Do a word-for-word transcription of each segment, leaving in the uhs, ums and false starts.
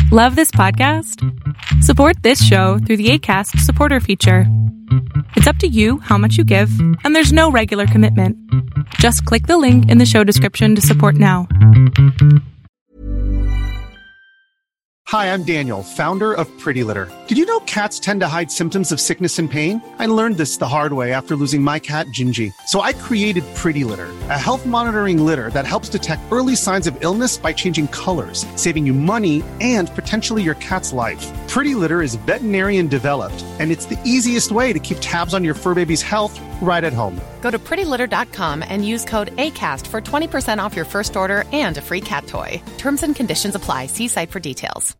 Love this podcast? Support this show through the Acast supporter feature. It's up to you how much you give, and there's no regular commitment. Just click the link in the show description to support now. Hi, I'm Daniel, founder of Pretty Litter. Did you know cats tend to hide symptoms of sickness and pain? I learned this the hard way after losing my cat, Gingy. So I created Pretty Litter, a health monitoring litter that helps detect early signs of illness by changing colors, saving you money and potentially your cat's life. Pretty Litter is veterinarian developed, and it's the easiest way to keep tabs on your fur baby's health right at home. Go to pretty litter dot com and use code ACAST for twenty percent off your first order and a free cat toy. Terms and conditions apply. See site for details.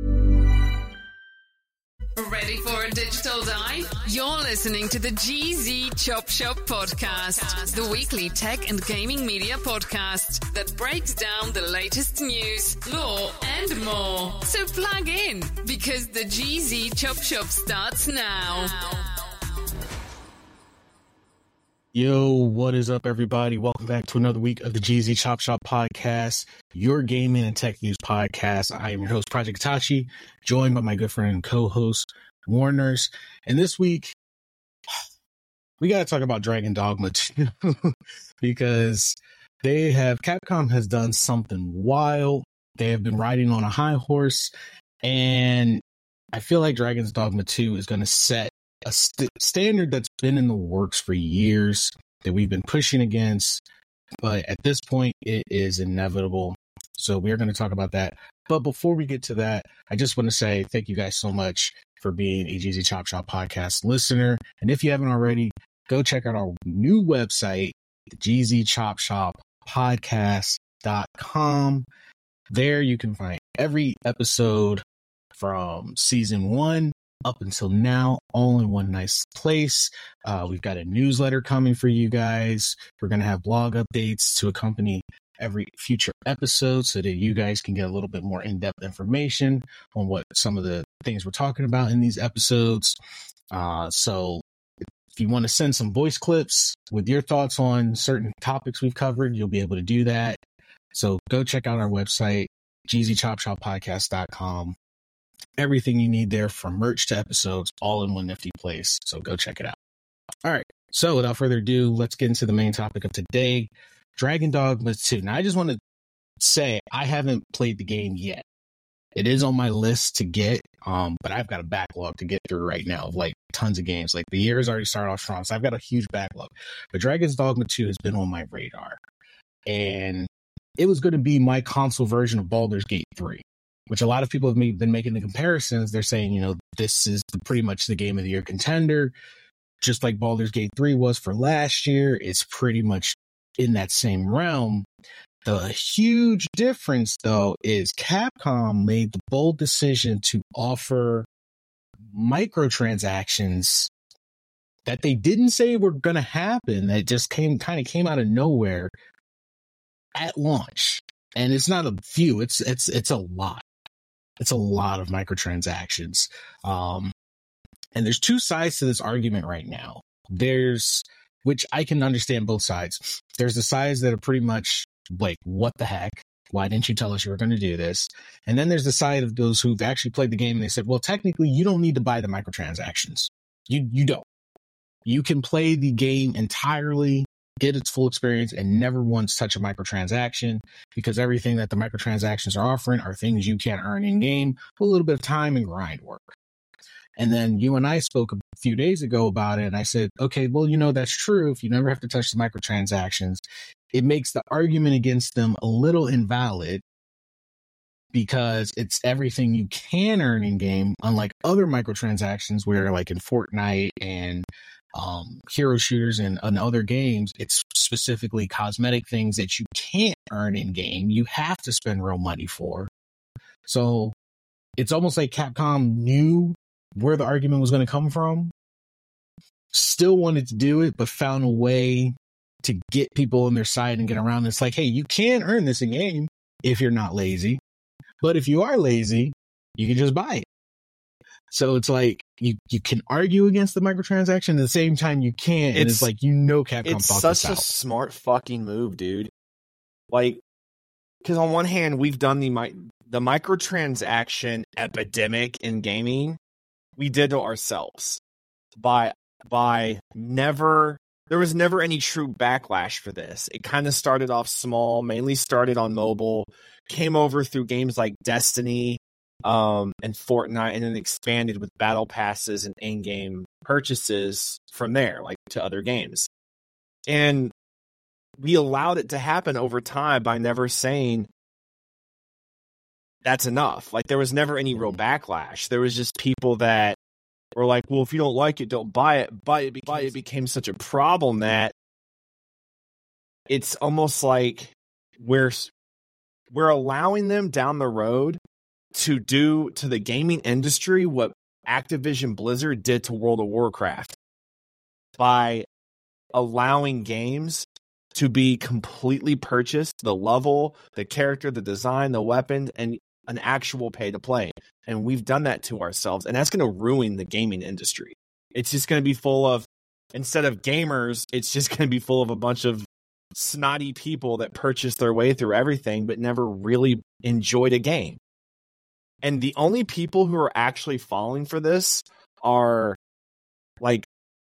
Ready for a digital dive? You're listening to the G Z Chop Shop Podcast, the weekly tech and gaming media podcast that breaks down the latest news, law, and more. So plug in, because the G Z Chop Shop starts now. Yo, what is up, everybody? Welcome back to another week of the G Z Chop Shop Podcast, your gaming and tech news podcast. I am your host, Project Itachi, joined by my good friend and co-host, Warners. And this week, we got to talk about Dragon Dogma two, because they have, Capcom has done something wild. They have been riding on a high horse, and I feel like Dragon's Dogma two is going to set a st- standard that's been in the works for years, that we've been pushing against, but at this point it is inevitable. So we're going to talk about that. But before we get to that, I just want to say thank you guys so much for being a G Z Chop Shop podcast listener. And if you haven't already, go check out our new website, G Z Chop Shop Podcast dot com. There you can find every episode from season one up until now, all in one nice place. Uh, we've got a newsletter coming for you guys. We're going to have blog updates to accompany every future episode so that you guys can get a little bit more in-depth information on what some of the things we're talking about in these episodes. Uh, so if you want to send some voice clips with your thoughts on certain topics we've covered, you'll be able to do that. So go check out our website, G Z Chop Shop Podcast dot com. Everything you need there, from merch to episodes, all in one nifty place. So go check it out. All right. So without further ado, let's get into the main topic of today, Dragon Dogma two. Now, I just want to say I haven't played the game yet. It is on my list to get, um, but I've got a backlog to get through right now of like tons of games. Like the year has already started off strong, so I've got a huge backlog. But Dragon's Dogma two has been on my radar, and it was going to be my console version of Baldur's Gate three. Which a lot of people have made, been making the comparisons. They're saying, you know, this is the, pretty much the game of the year contender, just like Baldur's Gate three was for last year. It's pretty much in that same realm. The huge difference, though, is Capcom made the bold decision to offer microtransactions that they didn't say were going to happen. That just came kind of came out of nowhere at launch. And it's not a few, it's it's it's a lot. It's a lot of microtransactions. Um, and there's two sides to this argument right now. There's, which I can understand both sides. There's the sides that are pretty much like, what the heck? Why didn't you tell us you were going to do this? And then there's the side of those who've actually played the game and they said, well, technically you don't need to buy the microtransactions. You, you don't. You can play the game entirely, get its full experience, and never once touch a microtransaction, because everything that the microtransactions are offering are things you can't earn in game with a little bit of time and grind work. And then you and I spoke a few days ago about it, and I said, okay, well, you know, that's true. If you never have to touch the microtransactions, it makes the argument against them a little invalid, because it's everything you can earn in game, unlike other microtransactions where, like in Fortnite and um hero shooters and, and other games, it's specifically cosmetic things that you can't earn in game. You have to spend real money for. So it's almost like Capcom knew where the argument was going to come from, still wanted to do it, but found a way to get people on their side and get around. It's like, hey, you can earn this in game if you're not lazy, but if you are lazy, you can just buy it. So it's like you, you can argue against the microtransaction at the same time you can't. And it's, it's like, you know, Capcom it's thought such this a out. smart fucking move, dude. Like, because on one hand, we've done the mi- the microtransaction epidemic in gaming, we did to ourselves by by never. There was never any true backlash for this. It kind of started off small, mainly started on mobile, came over through games like Destiny um, and Fortnite, and then expanded with battle passes and in-game purchases from there, like to other games. And we allowed it to happen over time by never saying that's enough. Like, there was never any real backlash. There was just people that were like, well, if you don't like it, don't buy it. But it, became, it became such a problem that it's almost like we're we're allowing them down the road to do to the gaming industry what Activision Blizzard did to World of Warcraft by allowing games to be completely purchased, the level, the character, the design, the weapon, and an actual pay to play. And we've done that to ourselves, and that's going to ruin the gaming industry. It's just going to be full of, instead of gamers, it's just going to be full of a bunch of snotty people that purchase their way through everything but never really enjoyed a game. And the only people who are actually falling for this are like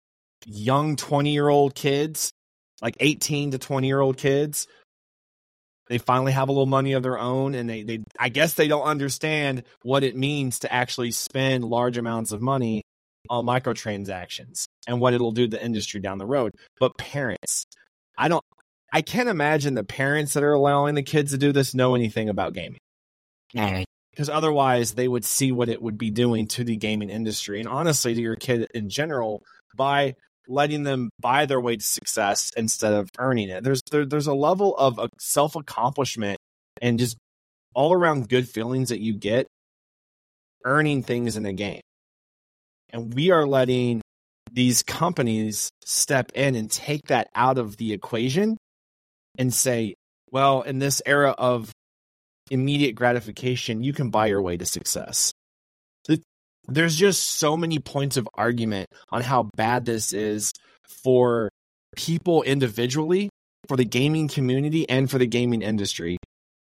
young twenty-year-old kids, like eighteen to twenty-year-old kids. They finally have a little money of their own, and they, they I guess they don't understand what it means to actually spend large amounts of money on microtransactions and what it'll do to the industry down the road. But parents, I don't, I can't imagine the parents that are allowing the kids to do this know anything about gaming. Because otherwise they would see what it would be doing to the gaming industry, and honestly to your kid in general, by letting them buy their way to success instead of earning it. There's there, there's a level of self-accomplishment and just all-around good feelings that you get earning things in a game. And we are letting these companies step in and take that out of the equation and say, well, in this era of immediate gratification, you can buy your way to success. There's just so many points of argument on how bad this is for people individually, for the gaming community, and for the gaming industry.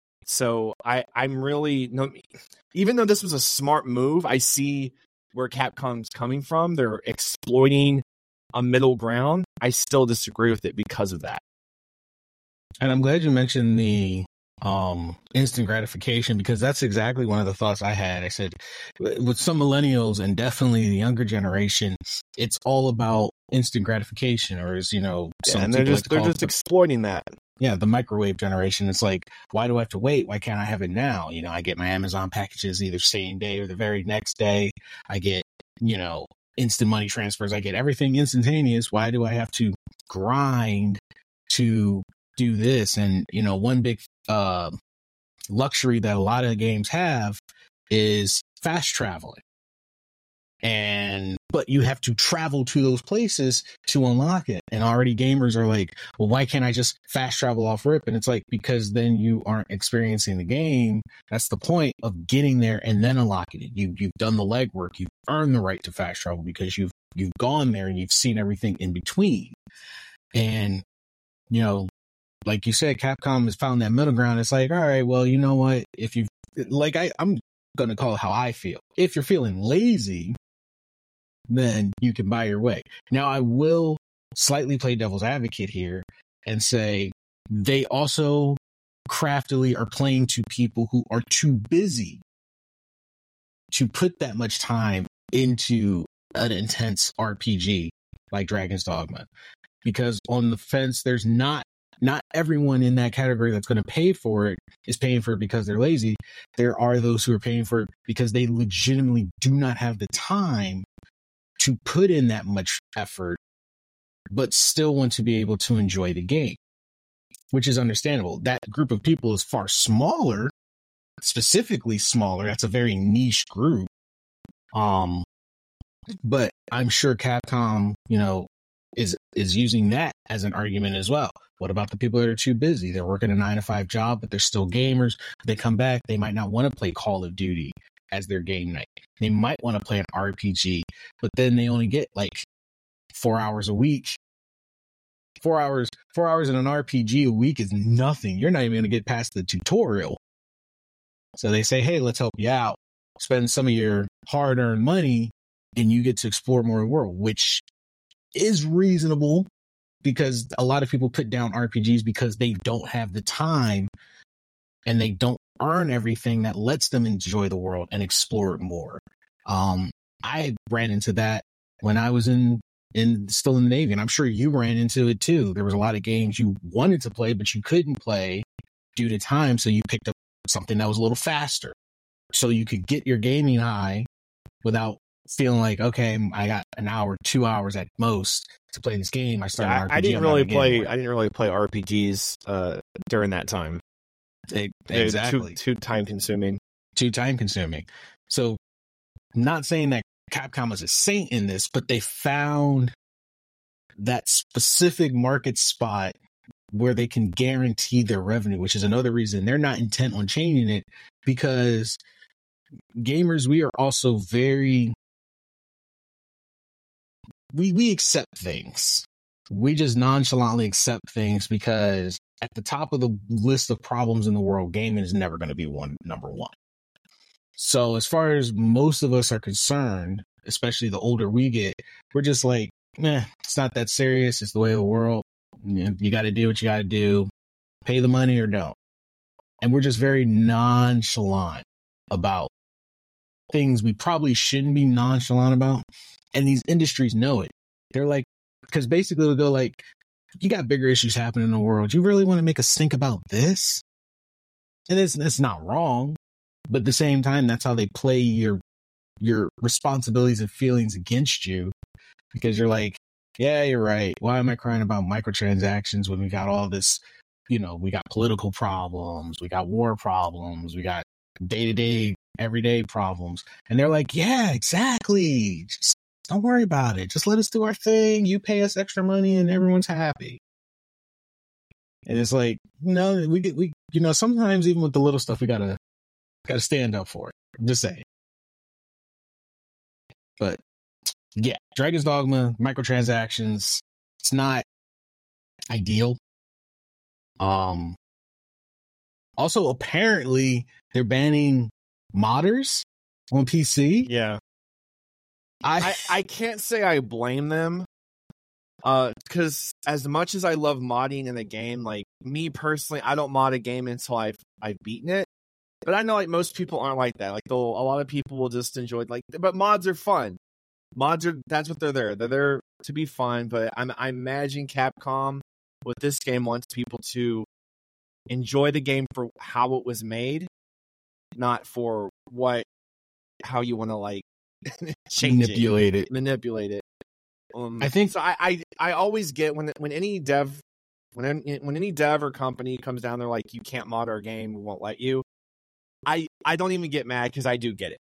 So I, I'm really, no, even though this was a smart move, I see where Capcom's coming from. They're exploiting a middle ground. I still disagree with it because of that. And I'm glad you mentioned the um instant gratification, because that's exactly one of the thoughts I had. I said, with some millennials and definitely the younger generation, it's all about instant gratification, or as you know, some yeah, and they're just like they're just the, exploiting that. Yeah, the microwave generation. It's like, why do I have to wait? Why can't I have it now? You know, I get my Amazon packages either same day or the very next day. I get, you know, instant money transfers. I get everything instantaneous. Why do I have to grind to do this? And, you know, one big uh, luxury that a lot of games have is fast traveling. And, but you have to travel to those places to unlock it. And already gamers are like, well, why can't I just fast travel off rip? And it's like, because then you aren't experiencing the game. That's the point of getting there and then unlocking it. You, you've done the legwork. You've earned the right to fast travel because you've, you've gone there and you've seen everything in between. And, you know, like you said, Capcom has found that middle ground. It's like, all right, well, you know what? If you like, I, I'm going to call it how I feel. If you're feeling lazy, then you can buy your way. Now, I will slightly play devil's advocate here and say they also craftily are playing to people who are too busy to put that much time into an intense R P G like Dragon's Dogma. Because on the fence, there's not Not everyone in that category that's going to pay for it is paying for it because they're lazy. There are those who are paying for it because they legitimately do not have the time to put in that much effort, but still want to be able to enjoy the game, which is understandable. That group of people is far smaller, specifically smaller. That's a very niche group. Um, but I'm sure Capcom, you know, is is using that as an argument as well. What about the people that are too busy? They're working a nine to five job, but they're still gamers. They come back, they might not want to play Call of Duty as their game night. They might want to play an R P G, but then they only get like four hours a week. Four hours, four hours in an R P G a week is nothing. You're not even going to get past the tutorial. So they say, hey, let's help you out. Spend some of your hard-earned money and you get to explore more of the world, which is reasonable because a lot of people put down R P Gs because they don't have the time and they don't earn everything that lets them enjoy the world and explore it more. Um, I ran into that when I was in, in still in the Navy, and I'm sure you ran into it too. There was a lot of games you wanted to play, but you couldn't play due to time. So you picked up something that was a little faster so you could get your gaming high without feeling like, okay, I got an hour, two hours at most to play this game. I started. Yeah, R P G, I didn't I'm not really gonna play. get I didn't really play R P Gs uh, during that time. It, They're exactly. Too, too time consuming. Too time consuming. So, not saying that Capcom was a saint in this, but they found that specific market spot where they can guarantee their revenue, which is another reason they're not intent on changing it, because gamers, we are also very, we, we accept things. We just nonchalantly accept things because at the top of the list of problems in the world, gaming is never going to be one number one. So as far as most of us are concerned, especially the older we get, we're just like, meh, it's not that serious. It's the way of the world. You know, you got to do what you got to do. Pay the money or don't. And we're just very nonchalant about things we probably shouldn't be nonchalant about. And these industries know it. They're like, because basically they'll go like, you got bigger issues happening in the world. You really want to make us think about this? And it's, it's not wrong. But at the same time, that's how they play your your responsibilities and feelings against you, because you're like, yeah, you're right. Why am I crying about microtransactions when we got all this, you know, we got political problems, we got war problems, we got day-to-day, everyday problems. And they're like, yeah, exactly. Just don't worry about it. Just let us do our thing. You pay us extra money and everyone's happy. And it's like, no, we get, we, you know, sometimes even with the little stuff, we gotta, gotta stand up for it. I'm just saying. But yeah, Dragon's Dogma, microtransactions, it's not ideal. Um, also, apparently, they're banning modders on P C. Yeah. I, I, I can't say I blame them. Uh, because as much as I love modding in a game, like me personally, I don't mod a game until I've I've beaten it. But I know like most people aren't like that. Like they'll, a lot of people will just enjoy it. Like, but mods are fun. Mods are, that's what they're there. They're there to be fun. But I'm, I imagine Capcom with this game wants people to enjoy the game for how it was made, not for what, how you want to like change manipulate it. it, manipulate it. Um, I think so. I, I, I always get when when any dev, when any, when any dev or company comes down, they're like, you can't mod our game, we won't let you. I, I don't even get mad because I do get it.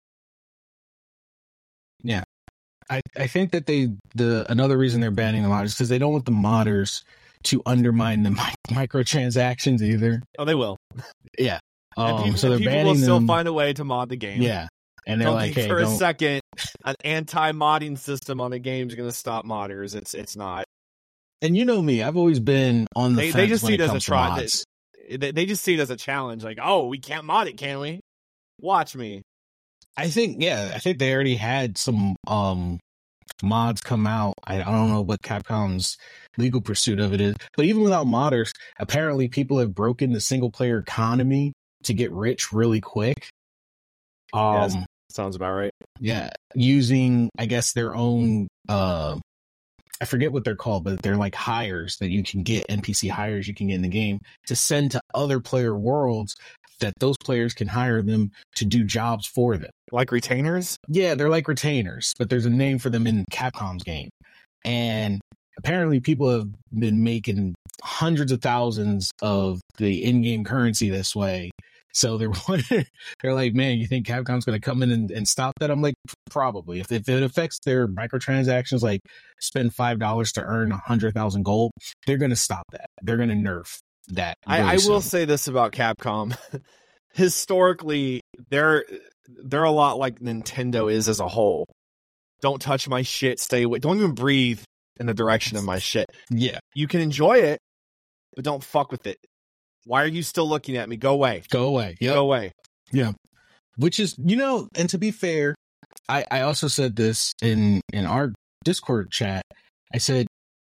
Yeah. I, I think that they, the, another reason they're banning the modders is because they don't want the modders to undermine the mi- microtransactions either. Oh, they will. Yeah. And Um, people, so they're and people banning will still them. find a way to mod the game. Yeah. And they're don't like, think hey, for don't. a second, an anti-modding system on a game is going to stop modders. It's, it's not. And you know me, I've always been on the They, fence they just when see it it as a comes to try. mods. They, they, they just see it as a challenge. Like, oh, we can't mod it, can we? Watch me. I think, yeah, I think they already had some um mods come out. I, I don't know what Capcom's legal pursuit of it is, but even without modders, apparently people have broken the single player economy to get rich really quick. Um, Yes, sounds about right. yeah, using I guess their own. Uh, I forget what they're called, but they're like hires that you can get, N P C hires you can get in the game to send to other player worlds that those players can hire them to do jobs for them. Like retainers? Yeah, they're like retainers, but there's a name for them in Capcom's game. And apparently people have been making hundreds of thousands of the in-game currency this way. So they're wondering, they're like, man, you think Capcom's going to come in and, and stop that? I'm like, probably. If, if it affects their microtransactions, like spend five dollars to earn one hundred thousand gold, they're going to stop that. They're going to nerf that. I, really I will soon. say this about Capcom. Historically, they're they're a lot like Nintendo is as a whole. Don't touch my shit. Stay away. Don't even breathe in the direction of my shit. Yeah. You can enjoy it, but don't fuck with it. Why are you still looking at me? Go away. Go away. Yep. Go away. Yeah. Which is, you know, and to be fair, I, I also said this in, in our Discord chat. I said,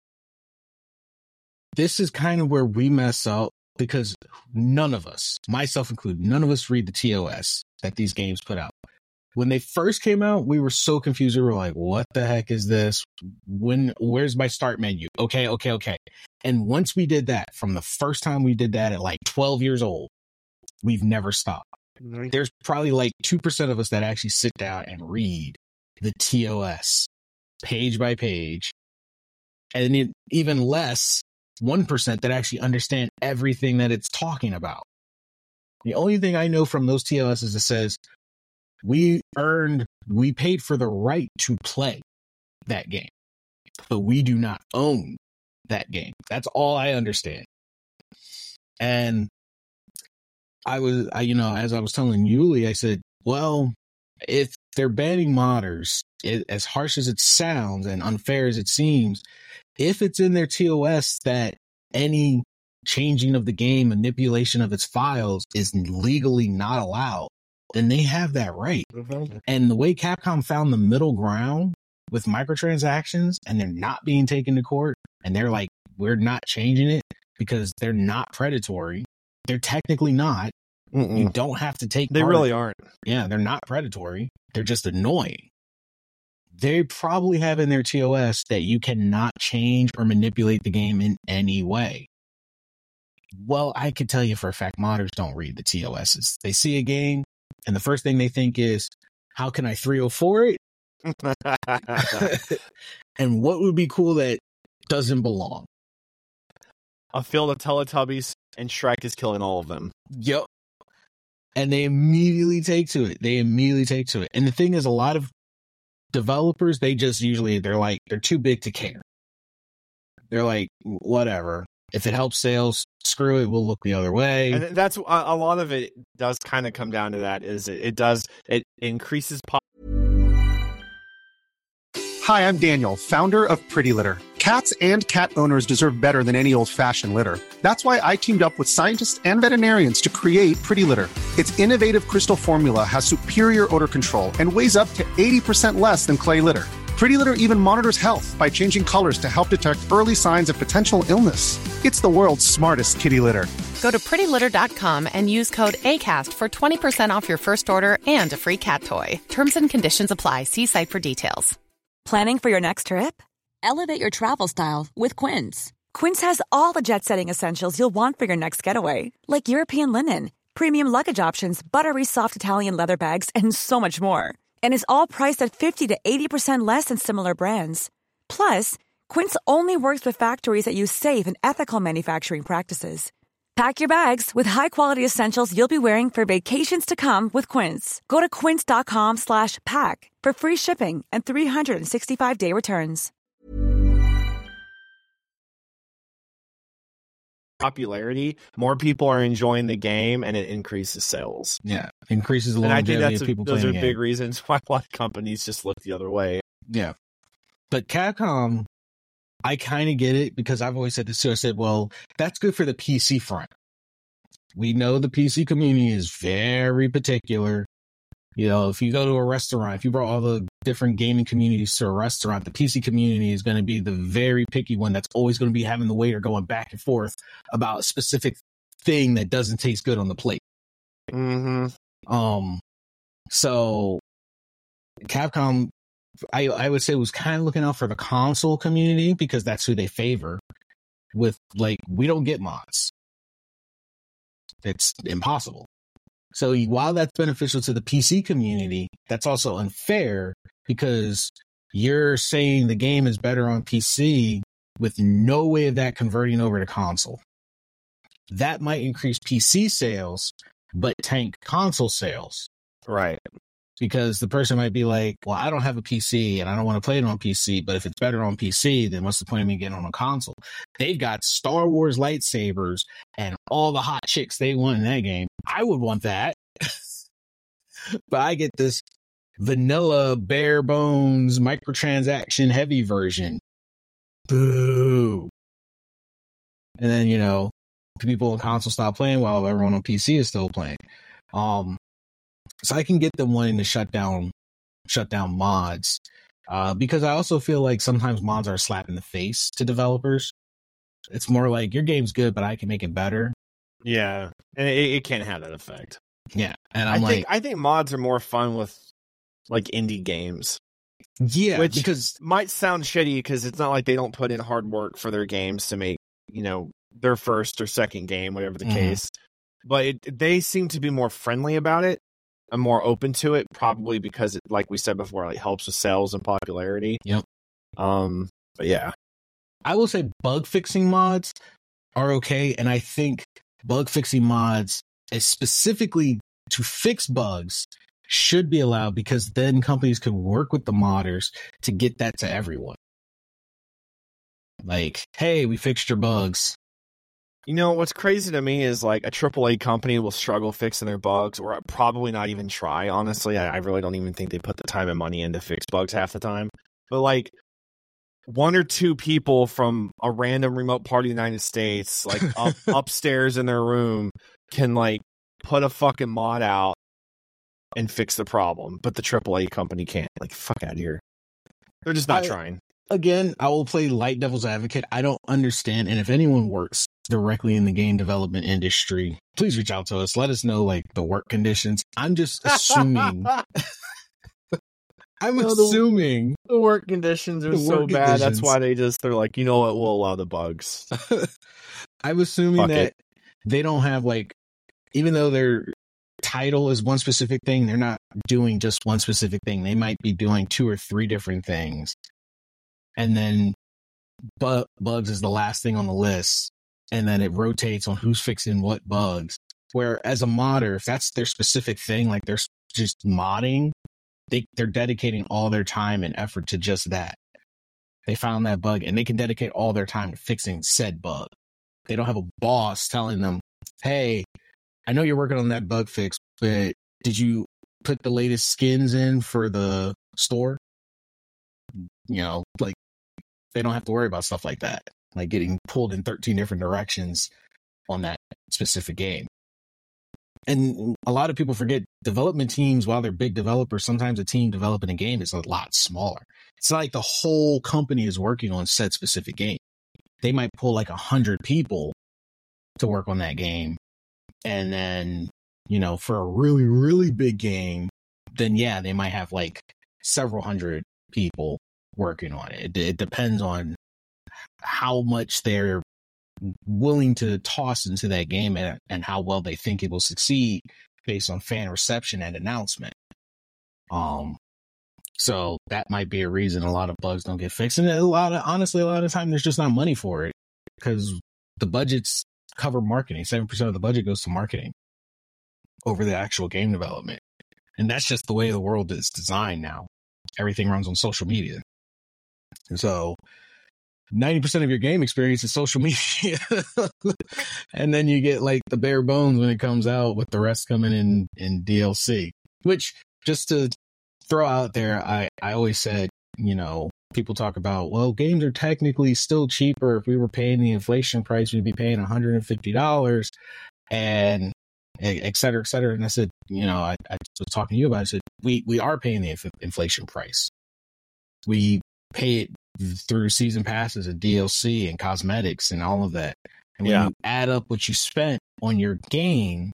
this is kind of where we mess up because none of us, myself included, none of us read the T O S that these games put out. When they first came out, we were so confused. We were like, what the heck is this? When, where's my start menu? Okay, okay, okay. And once we did that, from the first time we did that at like twelve years old, we've never stopped. There's probably like two percent of us that actually sit down and read the T O S page by page. And it, even less, one percent that actually understand everything that it's talking about. The only thing I know from those T O Ss is it says, we earned, we paid for the right to play that game, but we do not own that game. That's all I understand. And I was, I, you know, as I was telling Yuli, I said, well, if they're banning modders, it, as harsh as it sounds and unfair as it seems, if it's in their T O S that any changing of the game, manipulation of its files is legally not allowed, then they have that right. Mm-hmm. And the way Capcom found the middle ground with microtransactions and they're not being taken to court and they're like, we're not changing it because they're not predatory. They're technically not. Mm-mm. You don't have to take They part. really aren't. Yeah, they're not predatory. They're just annoying. They probably have in their T O S that you cannot change or manipulate the game in any way. Well, I can tell you for a fact, modders don't read the T O Ss. They see a game, and the first thing they think is, how can I three oh four it? And what would be cool that doesn't belong? A field of Teletubbies, and Shrek is killing all of them. Yep. And they immediately take to it. They immediately take to it. And the thing is, a lot of developers, they just usually, they're like, they're too big to care. They're like, whatever. If it helps sales, screw it, we'll look the other way. And that's a lot of it does kind of come down to that, is it, it does, it increases pop. Hi, I'm Daniel, founder of Pretty Litter. Cats and cat owners deserve better than any old-fashioned litter. That's why I teamed up with scientists and veterinarians to create Pretty Litter. Its innovative crystal formula has superior odor control and weighs up to eighty percent less than clay litter. Pretty Litter even monitors health by changing colors to help detect early signs of potential illness. It's the world's smartest kitty litter. Go to pretty litter dot com and use code ACAST for twenty percent off your first order and a free cat toy. Terms and conditions apply. See site for details. Planning for your next trip? Elevate your travel style with Quince. Quince has all the jet-setting essentials you'll want for your next getaway, like European linen, premium luggage options, buttery soft Italian leather bags, and so much more. And is all priced at fifty to eighty percent less than similar brands. Plus, Quince only works with factories that use safe and ethical manufacturing practices. Pack your bags with high-quality essentials you'll be wearing for vacations to come with Quince. Go to quince.com slash pack for free shipping and three sixty-five day returns. Popularity, more people are enjoying the game, and it increases sales. Yeah, increases the and longevity I think that's of a, people those playing are the big game. reasons why a lot of companies just look the other way. Yeah. But Capcom, I kind of get it because I've always said this too. I said, well, that's good for the P C front. We know the P C community is very particular. You know, if you go to a restaurant, if you brought all the different gaming communities to a restaurant, the P C community is going to be the very picky one that's always going to be having the waiter going back and forth about a specific thing that doesn't taste good on the plate. Mm-hmm. Um, so Capcom, I, I would say, was kind of looking out for the console community because that's who they favor. With, like, we don't get mods. It's impossible. So while that's beneficial to the P C community, that's also unfair because you're saying the game is better on P C with no way of that converting over to console. That might increase P C sales, but tank console sales. Right. Because the person might be like, well, I don't have a P C and I don't want to play it on P C, but if it's better on P C, then what's the point of me getting on a console? They've got Star Wars lightsabers and all the hot chicks they want in that game. I would want that. But I get this vanilla, bare bones, microtransaction heavy version. Boo. And then, you know, people on console stop playing while everyone on P C is still playing. Um, So I can get them wanting to shut down, shut down mods, uh, because I also feel like sometimes mods are a slap in the face to developers. It's more like your game's good, but I can make it better. Yeah, and it, it can't have that effect. Yeah, and I'm I like, think I think mods are more fun with like indie games. yeah, which because might sound shitty because it's not like they don't put in hard work for their games to make, you know, their first or second game, whatever the mm-hmm. case. But it, they seem to be more friendly about it and more open to it, probably because, it, like we said before, it helps with sales and popularity. Yep. Um. But yeah, I will say bug fixing mods are okay, and I think bug fixing mods is specifically to fix bugs should be allowed, because then companies can work with the modders to get that to everyone. Like, hey, we fixed your bugs. You know, what's crazy to me is like a triple A company will struggle fixing their bugs, or probably not even try. Honestly, I, I really don't even think they put the time and money in to fix bugs half the time. But like one or two people from a random remote part of the United States, like up, upstairs in their room, can like put a fucking mod out and fix the problem, but the triple A company can't. Like, fuck out of here. They're just not I, trying. Again, I will play light devil's advocate. I don't understand, and if anyone works directly in the game development industry, please reach out to us. Let us know, like, the work conditions. I'm just assuming... I'm no, assuming... The, the work conditions are so bad, conditions. That's why they just, they're like, you know what, we'll allow the bugs. I'm assuming fuck that it. They don't have, like, even though their title is one specific thing, they're not doing just one specific thing. They might be doing two or three different things. And then bu- bugs is the last thing on the list. And then it rotates on who's fixing what bugs. Where as a modder, if that's their specific thing, like they're just modding, they, they're dedicating all their time and effort to just that. They found that bug and they can dedicate all their time to fixing said bug. They don't have a boss telling them, hey, I know you're working on that bug fix, but did you put the latest skins in for the store? You know, like, they don't have to worry about stuff like that, like getting pulled in thirteen different directions on that specific game. And a lot of people forget development teams, while they're big developers, sometimes a team developing a game is a lot smaller. It's not like the whole company is working on said specific game. They might pull like a hundred people to work on that game. And then, you know, for a really, really big game, then yeah, they might have like several hundred people working on it. It, it depends on how much they're willing to toss into that game and, and how well they think it will succeed based on fan reception and announcement. Um, so that might be a reason a lot of bugs don't get fixed. And a lot of, honestly, a lot of the time there's just not money for it because the budgets cover marketing. seven percent of the budget goes to marketing over the actual game development. And that's just the way the world is designed now. Everything runs on social media. And so ninety percent of your game experience is social media. And then you get like the bare bones when it comes out, with the rest coming in, in D L C, which, just to throw out there, I, I always said, you know, people talk about, well, games are technically still cheaper. If we were paying the inflation price, we'd be paying one hundred fifty dollars and et cetera, et cetera. And I said, you know, I, I was talking to you about it. I said, we, we are paying the inf- inflation price. We pay it through season passes and D L C and cosmetics and all of that. And when yeah. you add up what you spent on your game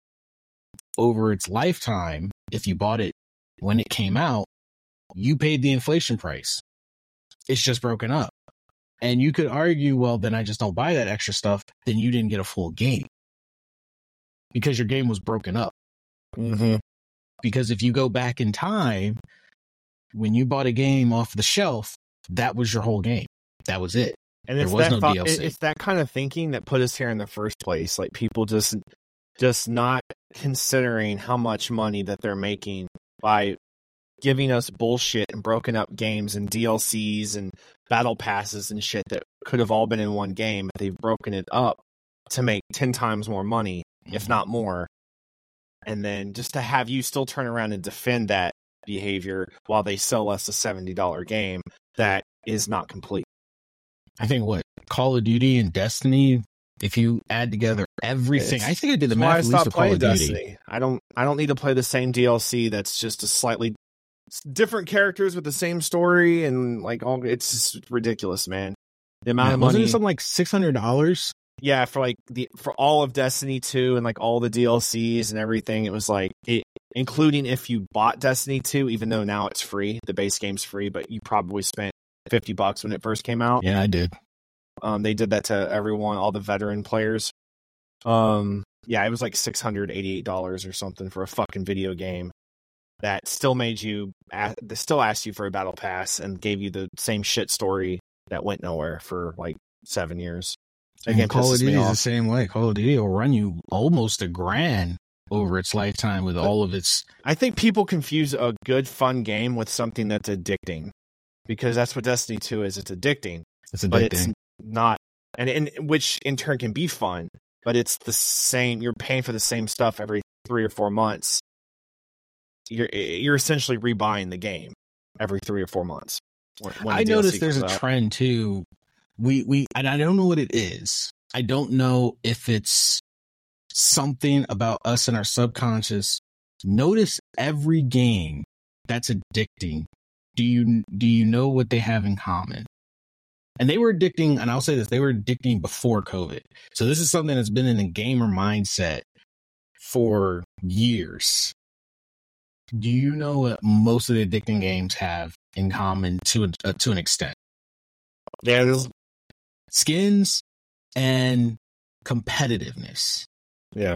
over its lifetime, if you bought it when it came out, you paid the inflation price. It's just broken up. And you could argue, well, then I just don't buy that extra stuff. Then you didn't get a full game because your game was broken up. Mm-hmm. Because if you go back in time, when you bought a game off the shelf, that was your whole game. That was it. And there it's was that no thought, D L C. It's that kind of thinking that put us here in the first place. Like people just, just not considering how much money that they're making by giving us bullshit and broken up games and D L Cs and battle passes and shit that could have all been in one game. They've broken it up to make ten times more money, mm-hmm. if not more. And then just to have you still turn around and defend that behavior while they sell us a seventy dollars game that is not complete. I think what Call of Duty and Destiny, If you add together everything, It's- I think I did the That's why I math at least stopped for Call playing of Duty. Destiny. I don't. I don't need to play the same D L C. That's just a slightly different characters with the same story and like all. It's just ridiculous, man. The amount Yeah, of wasn't money. it something like six hundred dollars? Yeah, for like the for all of Destiny two and like all the D L Cs and everything, it was like it, including if you bought Destiny two, even though now it's free, the base game's free, but you probably spent fifty bucks when it first came out. Yeah, I did. Um, they did that to everyone, all the veteran players. Um, yeah, it was like six hundred eighty-eight dollars or something for a fucking video game that still made you, that still asked you for a battle pass and gave you the same shit story that went nowhere for like seven years. Again, And Call of pisses me Duty is the off. same way. Call of Duty will run you almost a grand over its lifetime with all of its. I think people confuse a good, fun game with something that's addicting, because that's what Destiny two is. It's addicting, It's but addicting. it's not, and, and which in turn can be fun, but it's the same. You're paying for the same stuff every three or four months. You're you're essentially rebuying the game every three or four months. when- when the I D L C noticed there's a comes out. trend too. We we and I don't know what it is. I don't know if it's something about us and our subconscious. Notice every game that's addicting. Do you do you know what they have in common? And they were addicting, and I'll say this, they were addicting before COVID. So this is something that's been in the gamer mindset for years. Do you know what most of the addicting games have in common to an, uh, to an extent? Yeah, there's, Skins and competitiveness. yeah.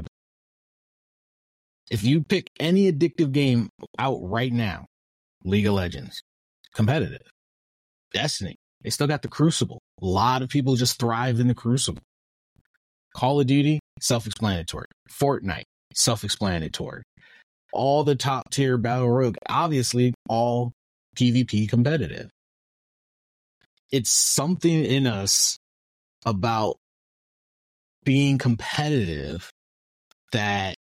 If you pick any addictive game out right now, League of Legends, competitive. Destiny, they still got the Crucible. A lot of people just thrive in the Crucible. Call of Duty, self-explanatory. Fortnite, self-explanatory. All the top tier battle royale, obviously all PvP competitive. It's something in us about being competitive that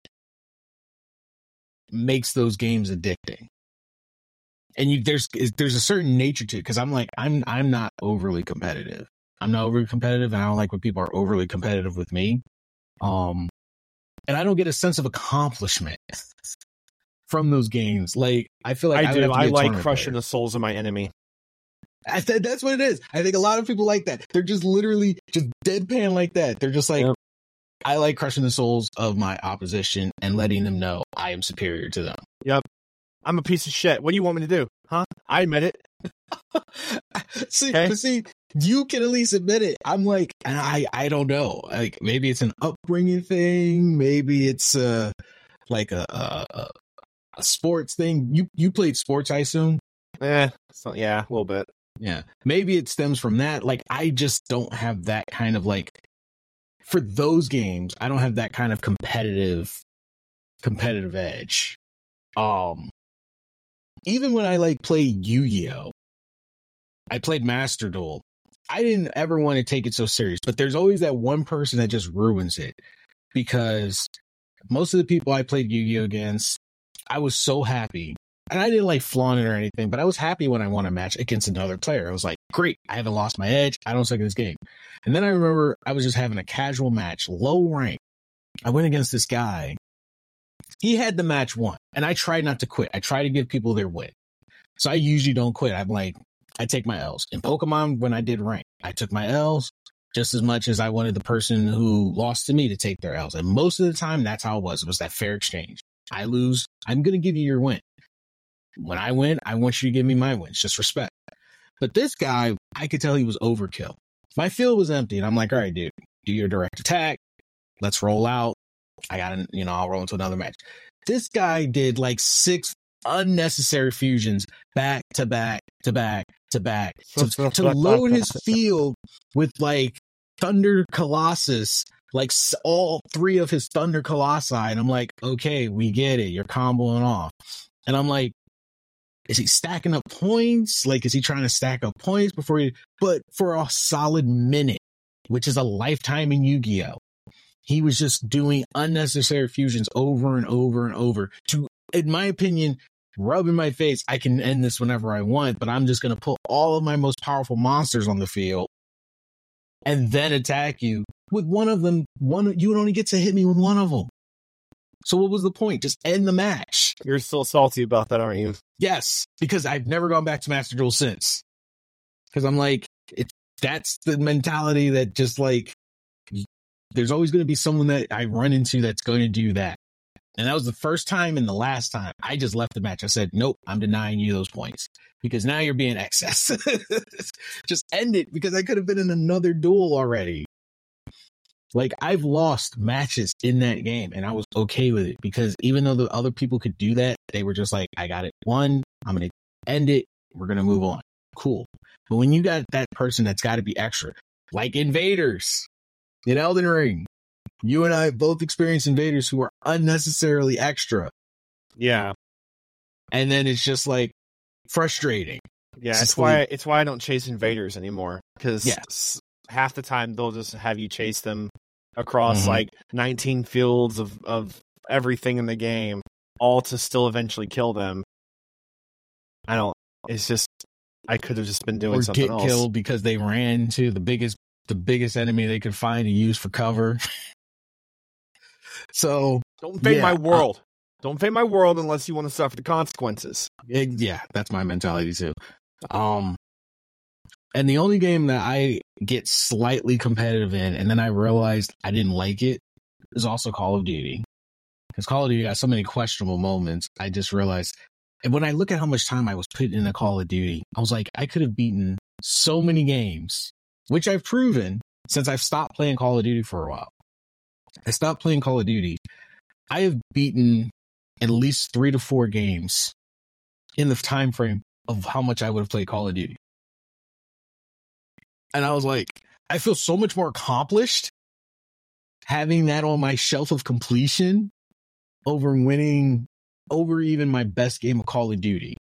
makes those games addicting. And you, there's there's a certain nature to it, because I'm like I'm I'm not overly competitive. I'm not overly competitive, and I don't like when people are overly competitive with me. Um, and I don't get a sense of accomplishment from those games. Like I feel like I I, do. I like crushing crushing the souls of my enemy. I th- that's what it is. I think a lot of people like that. They're just literally just deadpan like that. They're just like, Yep. I like crushing the souls of my opposition and letting them know I am superior to them. Yep. I'm a piece of shit. What do you want me to do? Huh? I admit it. see, Okay. but see, you can at least admit it. I'm like, and I, I don't know. Like maybe it's an upbringing thing. Maybe it's uh like a a, a, a sports thing. You you played sports, I assume. Eh, so, yeah, a little bit. Yeah. Maybe it stems from that. Like, I just don't have that kind of like, for those games, I don't have that kind of competitive, competitive edge. Um, even when I like play Yu-Gi-Oh, I played Master Duel. I didn't ever want to take it so serious, but there's always that one person that just ruins it, because most of the people I played Yu-Gi-Oh against, I was so happy. And I didn't like flaunt it or anything, but I was happy when I won a match against another player. I was like, great, I haven't lost my edge. I don't suck at this game. And then I remember I was just having a casual match, low rank. I went against this guy. He had the match won, and I tried not to quit. I try to give people their win. So I usually don't quit. I'm like, I take my L's. In Pokemon, when I did rank, I took my L's just as much as I wanted the person who lost to me to take their L's. And most of the time, that's how it was. It was that fair exchange. I lose, I'm going to give you your win. When I win, I want you to give me my wins. Just respect. But this guy, I could tell he was overkill. My field was empty, and I'm like, all right, dude, do your direct attack. Let's roll out. I got to, you know, I'll roll into another match. This guy did like six unnecessary fusions back to back to back to back to, to load his field with like Thunder Colossus, like all three of his Thunder Colossi. And I'm like, okay, we get it. You're comboing off. And I'm like, is he stacking up points? Like, is he trying to stack up points before he, but for a solid minute, which is a lifetime in Yu-Gi-Oh, he was just doing unnecessary fusions over and over and over to, in my opinion, rub in my face. I can end this whenever I want, but I'm just going to put all of my most powerful monsters on the field and then attack you with one of them, one you would only get to hit me with one of them. So what was the point? Just end the match. You're still salty about that, aren't you? Yes, because I've never gone back to Master Duel since. Because I'm like, it, that's the mentality that just like, there's always going to be someone that I run into that's going to do that. And that was the first time and the last time I just left the match. I said, nope, I'm denying you those points because now you're being excess. Just end it, because I could have been in another duel already. Like, I've lost matches in that game and I was okay with it, because even though the other people could do that, they were just like, I got it won. I'm going to end it. We're going to move on. Cool. But when you got that person that's got to be extra, like Invaders in Elden Ring, you and I both experienced invaders who are unnecessarily extra. Yeah. And then it's just like frustrating. Yeah, it's it's why it's why I don't chase invaders anymore. Because yes. half the time they'll just have you chase them across mm-hmm. like nineteen fields of, of everything in the game, all to still eventually kill them. I don't, it's just, I could have just been doing or something get else. Killed because they ran to the biggest the biggest enemy they could find to use for cover. So don't invade yeah, my world. Uh, don't invade my world unless you want to suffer the consequences. It, yeah, that's my mentality too. Um, and the only game that I get slightly competitive in, and then I realized I didn't like it, is also Call of Duty. Because Call of Duty got so many questionable moments. I just realized, and when I look at how much time I was putting into Call of Duty, I was like, I could have beaten so many games, which I've proven since I've stopped playing Call of Duty for a while. I stopped playing Call of Duty. I have beaten at least three to four games in the time frame of how much I would have played Call of Duty. And I was like, I feel so much more accomplished having that on my shelf of completion over winning over even my best game of Call of Duty.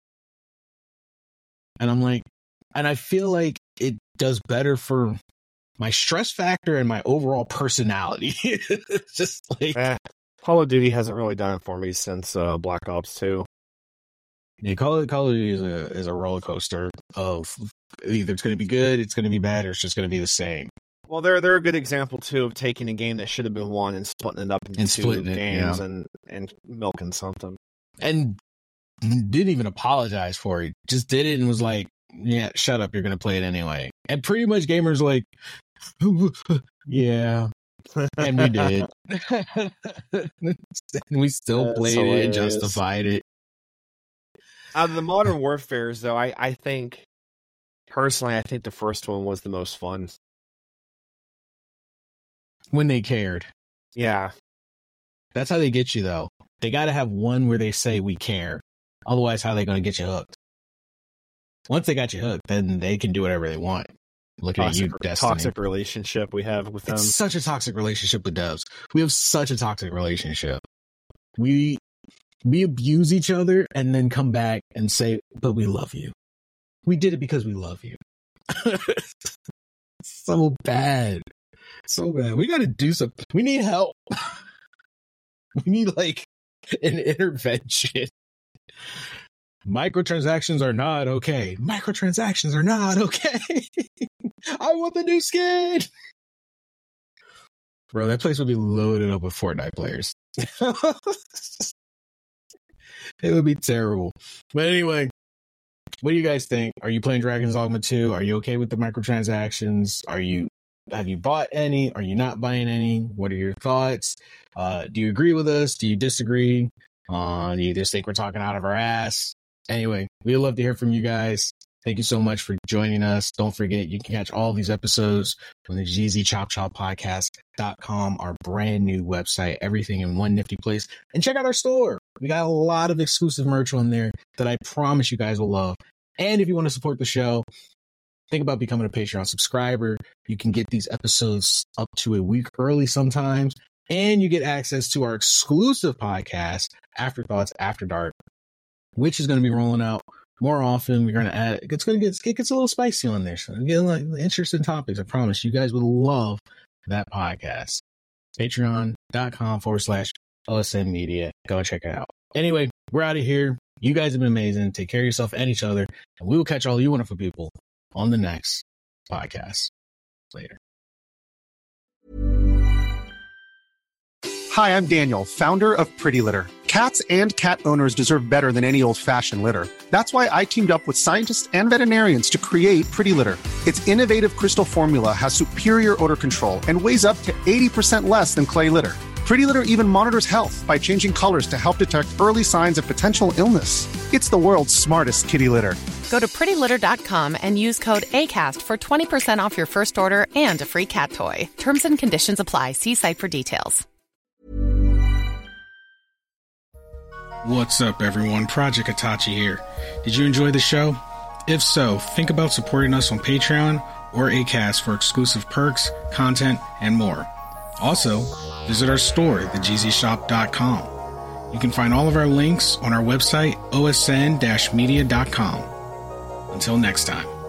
And I'm like, and I feel like it does better for my stress factor and my overall personality. It's just like eh, Call of Duty hasn't really done it for me since uh, Black Ops two. Yeah, Call of, Call of Duty is a is a roller coaster of either it's going to be good, it's going to be bad, or it's just going to be the same. Well, they're they're a good example too of taking a game that should have been one and splitting it up into and two it, games yeah. and and milking something. And didn't even apologize for it. Just did it and was like, "Yeah, shut up. You're going to play it anyway." And pretty much gamers like, yeah, and we did. And we still That's played hilarious. it and justified it. Out of the Modern Warfares, though, I, I think, personally, I think the first one was the most fun. When they cared. Yeah. That's how they get you, though. They got to have one where they say, we care. Otherwise, how are they going to get you hooked? Once they got you hooked, then they can do whatever they want. Looking Toxic, at you, Destiny. toxic relationship we have with them. It's such a toxic relationship with devs. We have such a toxic relationship. We we abuse each other and then come back and say, but we love you. We did it because we love you. So bad. So bad. We got to do something. We need help. We need like an intervention. Microtransactions are not okay. Microtransactions are not okay. I want the new skin. Bro, that place would be loaded up with Fortnite players. It would be terrible. But anyway, what do you guys think? Are you playing Dragon's Dogma two? Are you okay with the microtransactions? Are you have you bought any? Are you not buying any? What are your thoughts? Uh, do you agree with us? Do you disagree? Uh, do you just think we're talking out of our ass? Anyway, we'd love to hear from you guys. Thank you so much for joining us. Don't forget, you can catch all these episodes from the G Z Chop Chop Podcast dot com, our brand new website, everything in one nifty place. And check out our store. We got a lot of exclusive merch on there that I promise you guys will love. And if you want to support the show, think about becoming a Patreon subscriber. You can get these episodes up to a week early sometimes. And you get access to our exclusive podcast, Afterthoughts After Dark, which is going to be rolling out more often. We're going to add, it's going to get, it gets a little spicy on there. So get like interesting topics. I promise you guys would love that podcast. Patreon.com forward slash OSM Media. Go and check it out. Anyway, we're out of here. You guys have been amazing. Take care of yourself and each other. And we will catch all you wonderful people on the next podcast. Later. Hi, I'm Daniel, founder of Pretty Litter. Cats and cat owners deserve better than any old-fashioned litter. That's why I teamed up with scientists and veterinarians to create Pretty Litter. Its innovative crystal formula has superior odor control and weighs up to eighty percent less than clay litter. Pretty Litter even monitors health by changing colors to help detect early signs of potential illness. It's the world's smartest kitty litter. Go to pretty litter dot com and use code ACAST for twenty percent off your first order and a free cat toy. Terms and conditions apply. See site for details. What's up, everyone? Project Itachi here. Did you enjoy the show? If so, think about supporting us on Patreon or Acast for exclusive perks, content, and more. Also, visit our store at the g z shop dot com. You can find all of our links on our website, o s n dash media dot com. Until next time.